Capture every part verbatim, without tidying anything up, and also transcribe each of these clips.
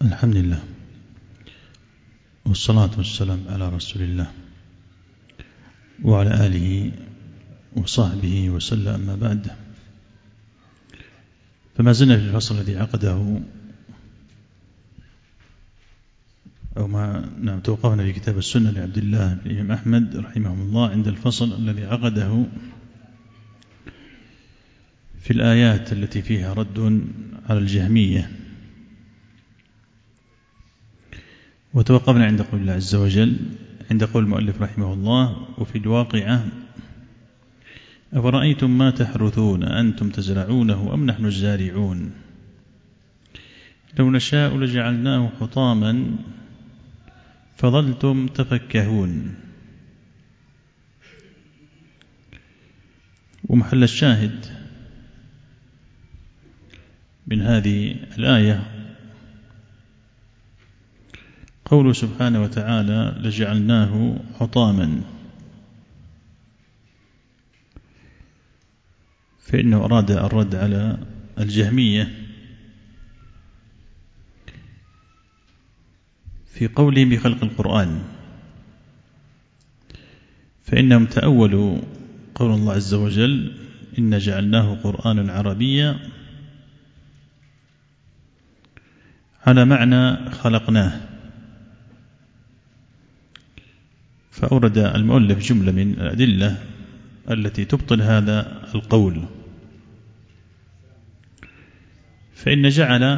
الحمد لله والصلاة والسلام على رسول الله وعلى آله وصحبه وسلم. أما بعد، فما زلنا في الفصل الذي عقده أو ما نعم توقفنا في كتاب السنة لعبد الله بن الإمام أحمد رحمه الله عند الفصل الذي عقده في الآيات التي فيها رد على الجهمية، وتوقفنا عند قول الله عز وجل عند قول المؤلف رحمه الله: وفي الواقعة أفرأيتم ما تحرثون أنتم تزرعونه أم نحن الزارعون لو نشاء لجعلناه حطاما فظلتم تفكهون. ومحل الشاهد من هذه الآية قوله سبحانه وتعالى: لجعلناه حطاما، فإنه أراد الرد على الجهمية في قولهم بخلق القرآن، فإنهم تأولوا قول الله عز وجل: إن جعلناه قرآنا عربيا على معنى خلقناه، فأورد المؤلف جملة من الأدلة التي تبطل هذا القول. فإن جعل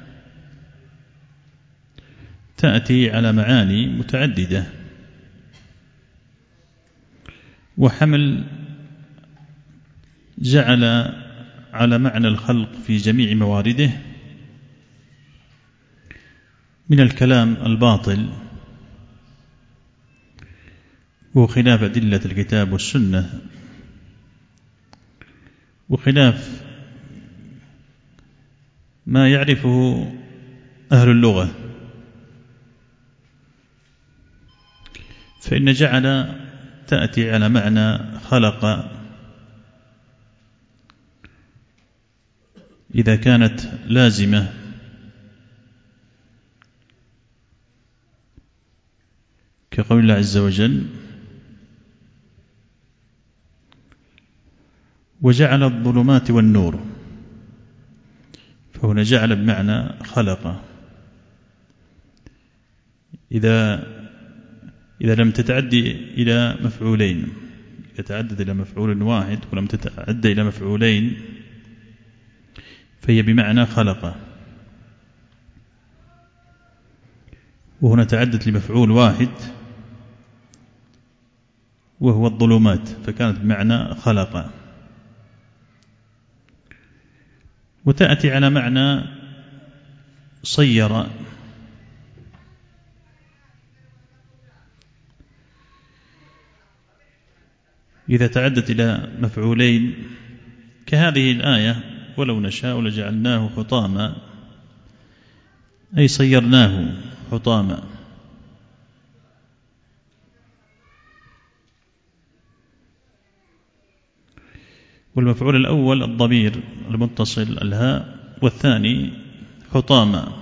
تأتي على معاني متعددة، وحمل جعل على معنى الخلق في جميع موارده من الكلام الباطل وخلاف أدلة الكتاب والسنة وخلاف ما يعرفه أهل اللغة. فإن جعل تأتي على معنى خلق إذا كانت لازمة، كقول الله عز وجل: وجعل الظلمات والنور، فهنا جعل بمعنى خلق إذا إذا لم تتعدي إلى مفعولين، إذا تعدد إلى مفعول واحد ولم تتعدى إلى مفعولين فهي بمعنى خلق، وهنا تعدت لمفعول واحد وهو الظلمات، فكانت بمعنى خلق. وتأتي على معنى صير، إذا تعدت إلى مفعولين كهذه الآية: ولو نشاء لجعلناه حطاما، أي صيرناه حطاما. والمفعول الأول الضمير المتصل الهاء، والثاني حطاما.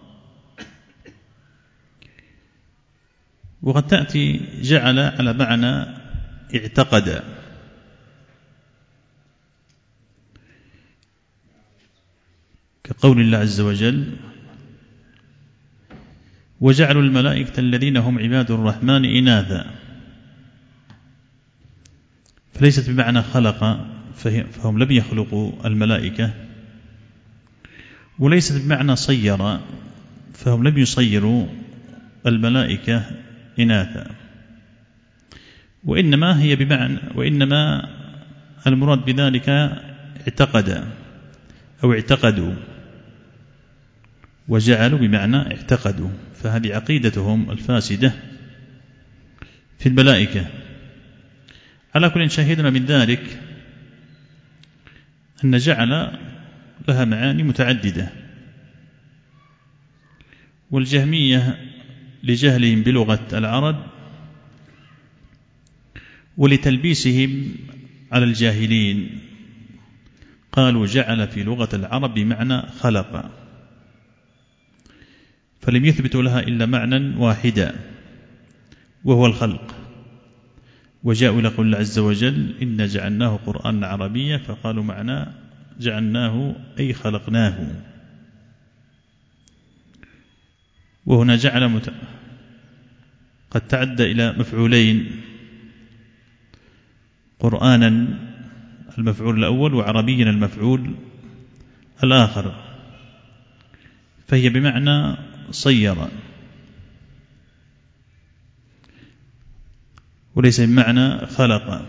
وقد تأتي جعل على معنى اعتقد، كقول الله عز وجل: وجعلوا الملائكة الذين هم عباد الرحمن إناثا، فليست بمعنى خلق فهم لم يخلقوا الملائكة، وليست بمعنى صير فهم لم يصيروا الملائكة إناثا، وإنما هي بمعنى وإنما المراد بذلك اعتقد أو اعتقدوا، وجعلوا بمعنى اعتقدوا، فهذه عقيدتهم الفاسدة في الملائكة. على كل شهدنا من ذلك أن جعل لها معاني متعددة، والجهمية لجهلهم بلغة العرب ولتلبيسهم على الجاهلين قالوا جعل في لغة العرب بمعنى خلق، فلم يثبتوا لها إلا معنى واحدا وهو الخلق، وجاءوا إلى قول الله عز وجل إنا جعلناه قرآنا عربيا، فقالوا معنى جعلناه أي خلقناه. وهنا جعل مت... قد تعدى إلى مفعولين، قرآنا المفعول الأول وعربيا المفعول الآخر، فهي بمعنى صير وليس بمعنى خلق.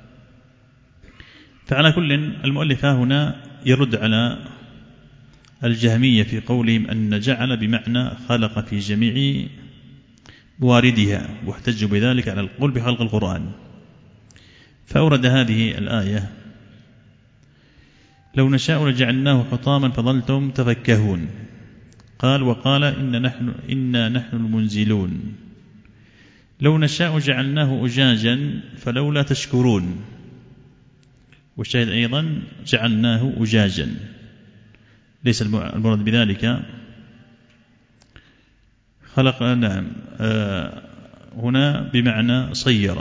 فعلى كل المؤلف هنا يرد على الجهمية في قولهم أن جعل بمعنى خلق في جميع مواردها، واحتجوا بذلك على القول بخلق القرآن، فأورد هذه الآية لو نشاء لجعلناه حطاما فظلتم تفكهون. قال وقال إن نحن إنا نحن المنزلون، لو نشاء جعلناه أجاجا فلولا تشكرون. والشاهد أيضا جعلناه أجاجا، ليس المراد بذلك خلق، نعم آه هنا بمعنى صير،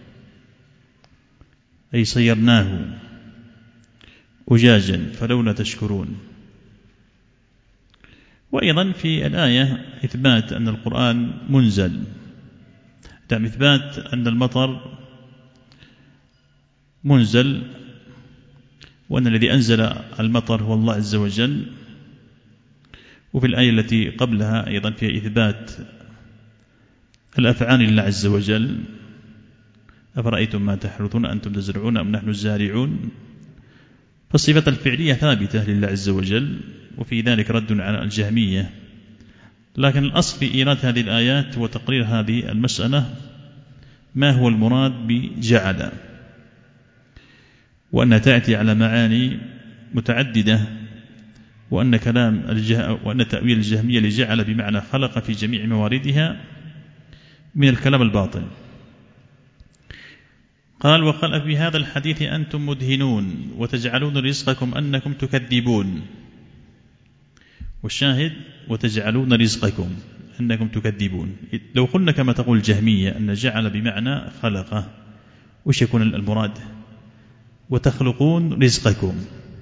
أي صيرناه أجاجا فلولا تشكرون. وأيضا في الآية إثبات أن القرآن منزل، تم إثبات أن المطر منزل، وأن الذي أنزل المطر هو الله عز وجل. وفي الآية التي قبلها أيضا فيها إثبات الأفعال لله عز وجل، أفرأيتم ما تحرثون أنتم تزرعون أم نحن الزارعون، فالصفة الفعلية ثابتة لله عز وجل، وفي ذلك رد على الجهمية. لكن الأصل في إيراد هذه الآيات وتقرير هذه المسألة ما هو المراد بجعل، وأنها تأتي على معاني متعددة، وأن كلام الجه... وأن تأويل الجهمية لجعل بمعنى خلق في جميع مواردها من الكلام الباطل. قال وقال في هذا الحديث أنتم مدهنون وتجعلون رزقكم أنكم تكذبون. والشاهد وتجعلون رزقكم أنكم تكذبون. لو قلنا كما تقول الجهمية أن جعل بمعنى خلقه، وش يكون المراد؟ وتخلقون رزقكم،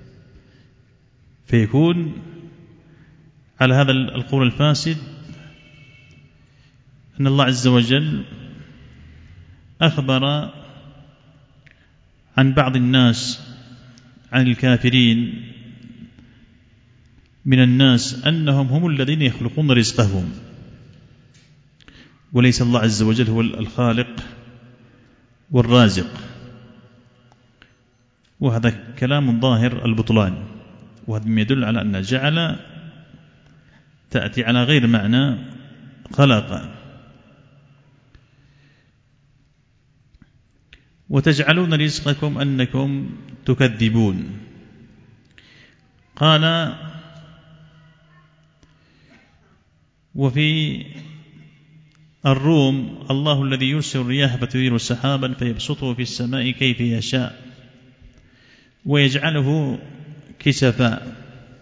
فيكون على هذا القول الفاسد أن الله عز وجل أخبر عن بعض الناس، عن الكافرين من الناس، أنهم هم الذين يخلقون رزقهم، وليس الله عز وجل هو الخالق والرازق. وهذا كلام ظاهر البطلان، وهذا يدل على أن جعل تأتي على غير معنى خلق. وتجعلون رزقكم أنكم تكذبون. قال وفي الروم الله الذي يرسل الرياح فتثير سحابا فيبسطه في السماء كيف يشاء ويجعله كسفا،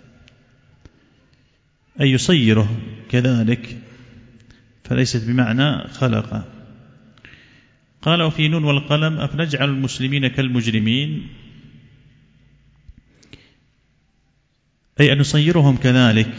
أي يصيره كذلك، فليست بمعنى خلق. قال وفي نون والقلم أفنجعل المسلمين كالمجرمين، أي أن نصيرهم كذلك.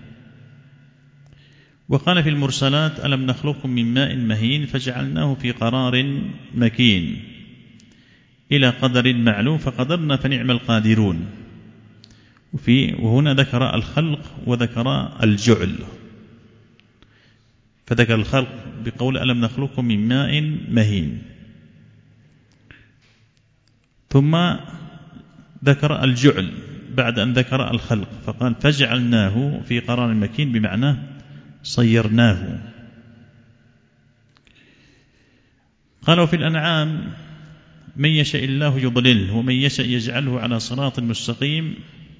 وقال في المرسلات ألم نخلقكم من ماء مهين فجعلناه في قرار مكين إلى قدر معلوم فقدرنا فنعم القادرون. وفي وهنا ذكر الخلق وذكر الجعل، فذكر الخلق بقول ألم نخلقكم من ماء مهين، ثم ذكر الجعل بعد أن ذكر الخلق، فقال فجعلناه في قرار مكين بمعنى صيرناه. قالوا في الأنعام من يشاء الله يضلله ومن يشاء يجعله على صراط مستقيم،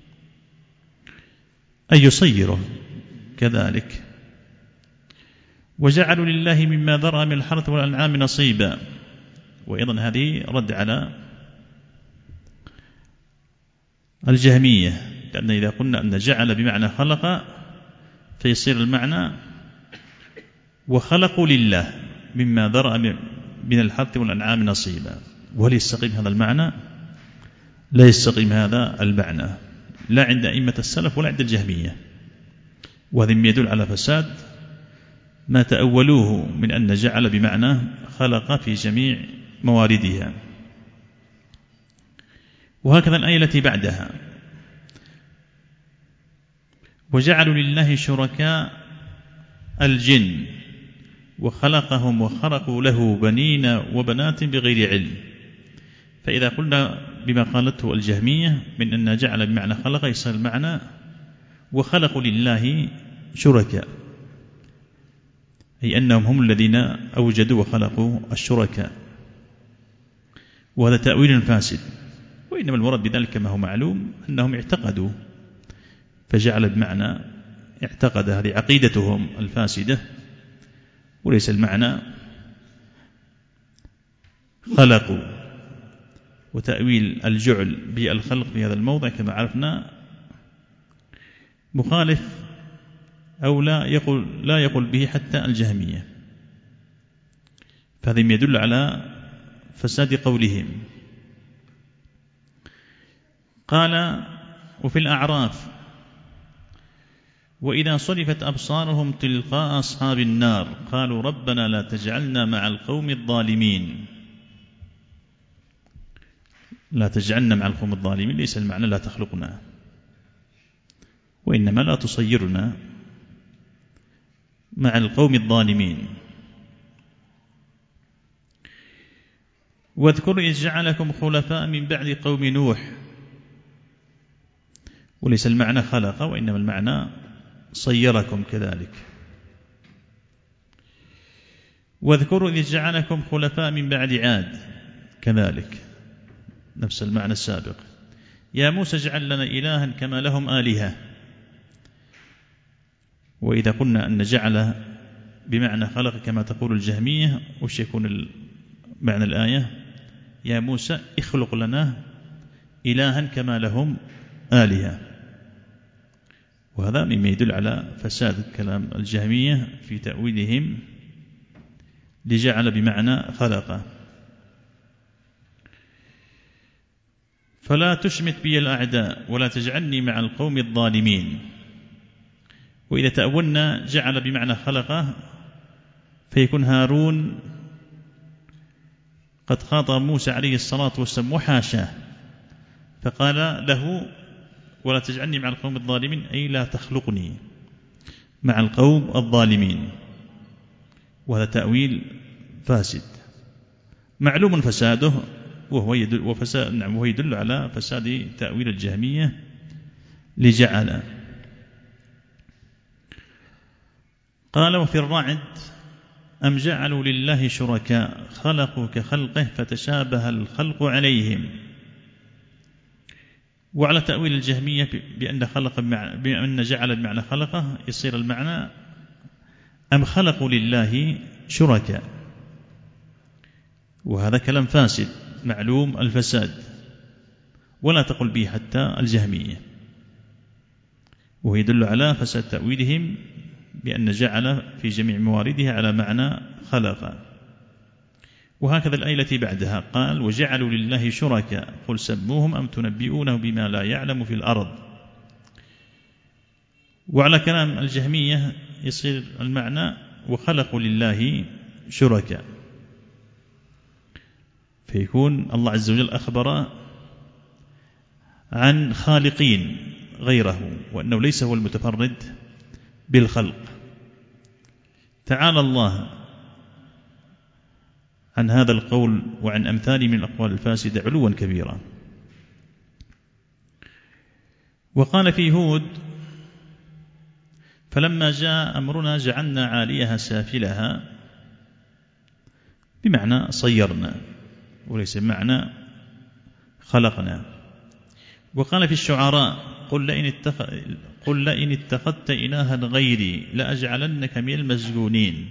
أي يصيره كذلك. وجعلوا لله مما ذرأ من الحرث والأنعام نصيبا. وأيضا هذه رد على الجهمية، لأن إذا قلنا أن جعل بمعنى خلق فيصير المعنى وخلقوا لله مما ذرأ من الحرث والأنعام نصيبا. وهل يستقيم هذا المعنى؟ لا يستقيم هذا المعنى، لا عند أئمة السلف ولا عند الجهمية. وهذا يدل على فساد ما تأولوه من أن جعل بمعنى خلق في جميع مواردها. وهكذا الآية التي بعدها: وجعلوا لله شركاء الجن وخلقهم وخرقوا له بنين وبنات بغير علم. فإذا قلنا بما قالته الجهمية من أن جعل بمعنى خلق، يصير المعنى وخلقوا لله شركاء، أي أنهم هم الذين أوجدوا وخلقوا الشركاء، وهذا تأويل فاسد. وإنما المراد بذلك كما هو معلوم أنهم اعتقدوا، فجعل بمعنى اعتقد، هذه عقيدتهم الفاسدة، وليس المعنى خلقوا. وتأويل الجعل بالخلق في هذا الموضع كما عرفنا مخالف أو لا يقول, لا يقول به حتى الجهمية، فهذا يدل على فساد قولهم. قال: وفي الأعراف: وإذا صرفت أبصارهم تلقاء أصحاب النار قالوا ربنا لا تجعلنا مع القوم الظالمين. لا تجعلنا مع القوم الظالمين ليس المعنى لا تخلقنا، وإنما لا تصيرنا مع القوم الظالمين. واذكر إذ جعلكم خلفاء من بعد قوم نوح، وليس المعنى خلق، وإنما المعنى صيركم كذلك. واذكروا إذ جعلكم خلفاء من بعد عاد، كذلك نفس المعنى السابق. يا موسى اجعل لنا إلها كما لهم آلهة. وإذا قلنا أن جعل بمعنى خلق كما تقول الجهمية، وش يكون معنى الآية؟ يا موسى اخلق لنا إلها كما لهم آلهة. وهذا مما يدل على فساد كلام الجهمية في تأويلهم لجعل بمعنى خلق. فلا تشمت بي الأعداء ولا تجعلني مع القوم الظالمين. وإذا تأولنا جعل بمعنى خلقه فيكون هارون قد خاطب موسى عليه الصلاة والسلام وحاشاه، فقال له ولا تجعلني مع القوم الظالمين، أي لا تخلقني مع القوم الظالمين. وهذا تأويل فاسد معلوم فساده، وهو يدل, وفساد نعم وهو يدل على فساد تأويل الجهمية لجعل. قال: وفي الرعد: أم جعلوا لله شركاء خلقوا كخلقه فتشابه الخلق عليهم. وعلى تأويل الجهمية بأن خلق بأن جعل بمعنى خلقه يصير المعنى أم خلقوا لله شركاء، وهذا كلام فاسد معلوم الفساد، ولا تقل به حتى الجهمية، ويدل على فساد تأويلهم بأن جعل في جميع مواردها على معنى خلق. وهكذا الآية التي بعدها قال: وجعلوا لله شركاء قل سموهم أم تنبئونه بما لا يعلم في الأرض. وعلى كلام الجهمية يصير المعنى وخلقوا لله شركاء، فيكون الله عز وجل أخبر عن خالقين غيره، وأنه ليس هو المتفرد بالخلق. تعالى الله عن هذا القول وعن أمثاله من الأقوال الفاسدة علوا كبيرا. وقال في هود: فلما جاء أمرنا جعلنا عاليها سافلها، بمعنى صيرنا وليس بمعنى خلقنا. وقال في الشعراء: قل لئن اتخ... قل لئن اتخذت إلها غيري لأجعلنك من المسجونين.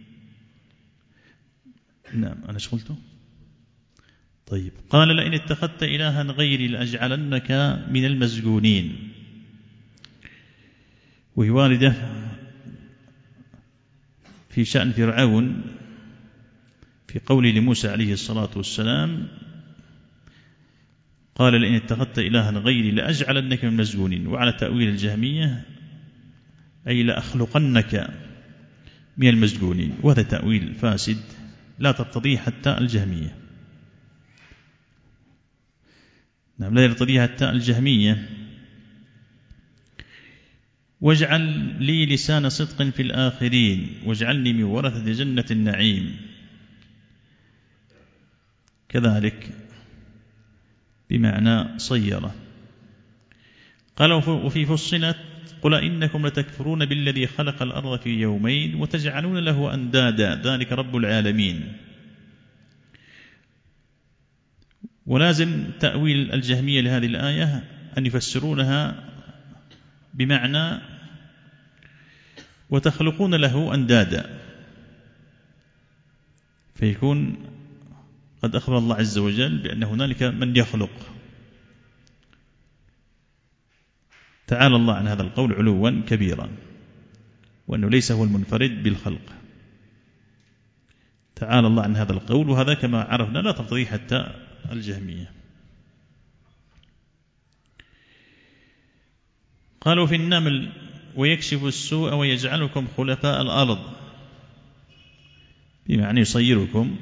نعم أنا شغلته. طيب، قال: لئن اتخذت إلها غيري لأجعلنك من المسجونين، وهي واردة في شأن فرعون في قوله لموسى عليه الصلاة والسلام قال لئن اتخذت إلها غيري لأجعلنك من المسجونين، وعلى تأويل الجهمية أي لأخلقنك من المسجونين، وهذا تأويل فاسد لا تقتضيه حتى الجهمية. نعم لا يقتضيه حتى الجهمية. واجعل لي لسان صدق في الآخرين واجعلني من ورثة جنة النعيم، كذلك بمعنى صيرة. قال وفي فصلت قل إنكم لتكفرون بالذي خلق الأرض في يومين وتجعلون له أندادا ذلك رب العالمين. ولازم تأويل الجهمية لهذه الآية أن يفسرونها بمعنى وتخلقون له أندادا، فيكون قد أخبر الله عز وجل بأن هنالك من يخلق. تعالى الله عن هذا القول علوا كبيرا، وأنه ليس هو المنفرد بالخلق. تعالى الله عن هذا القول، وهذا كما عرفنا لا تقتضي حتى الجهمية. قالوا في النمل ويكشف السوء ويجعلكم خلفاء الأرض، بمعنى يصيركم.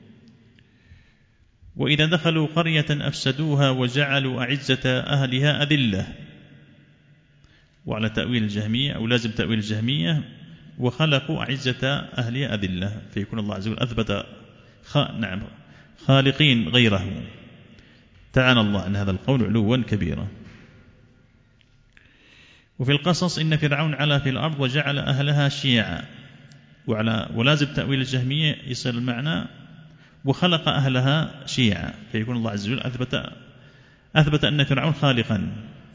وإذا دخلوا قرية أفسدوها وجعلوا أعزة أهلها أذلة، وعلى تأويل الجهمية أو لازم تأويل الجهمية وخلقوا أعزة أهلها أذلة، فيكون الله عز وجل أثبت خ... نعم خالقين غيره. تعالى الله عن هذا القول علوا كبيرا. وفي القصص إن فرعون علا في الأرض وجعل أهلها شيعا، وعلى ولازم تأويل الجهمية يصير المعنى وخلق أهلها شيعا، فيكون الله عز وجل أثبت أثبت أن فرعون خالقا،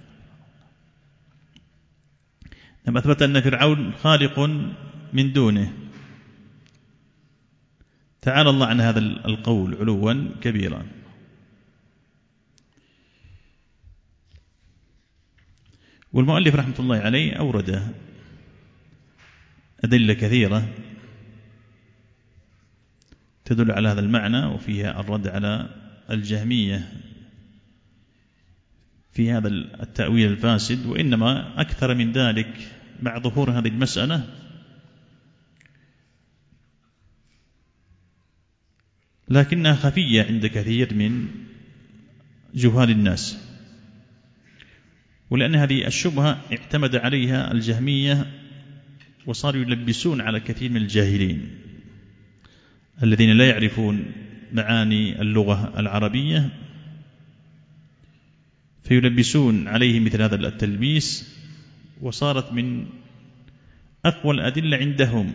لما أثبت أن فرعون خالق من دونه. تعالى الله عن هذا القول علوا كبيرا. والمؤلف رحمة الله عليه أورد أدلة كثيرة تدل على هذا المعنى، وفيها الرد على الجهمية في هذا التأويل الفاسد. وإنما أكثر من ذلك مع ظهور هذه المسألة لكنها خفية عند كثير من جهال الناس، ولأن هذه الشبهة اعتمد عليها الجهمية وصاروا يلبسون على كثير من الجاهلين الذين لا يعرفون معاني اللغة العربية، فيلبسون عليه مثل هذا التلبيس، وصارت من أقوى الأدلة عندهم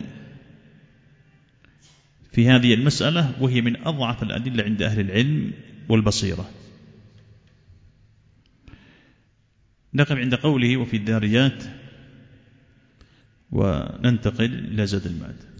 في هذه المسألة، وهي من أضعف الأدلة عند أهل العلم والبصيرة. نقف عند قوله وفي الذاريات وننتقل إلى زاد المعاد.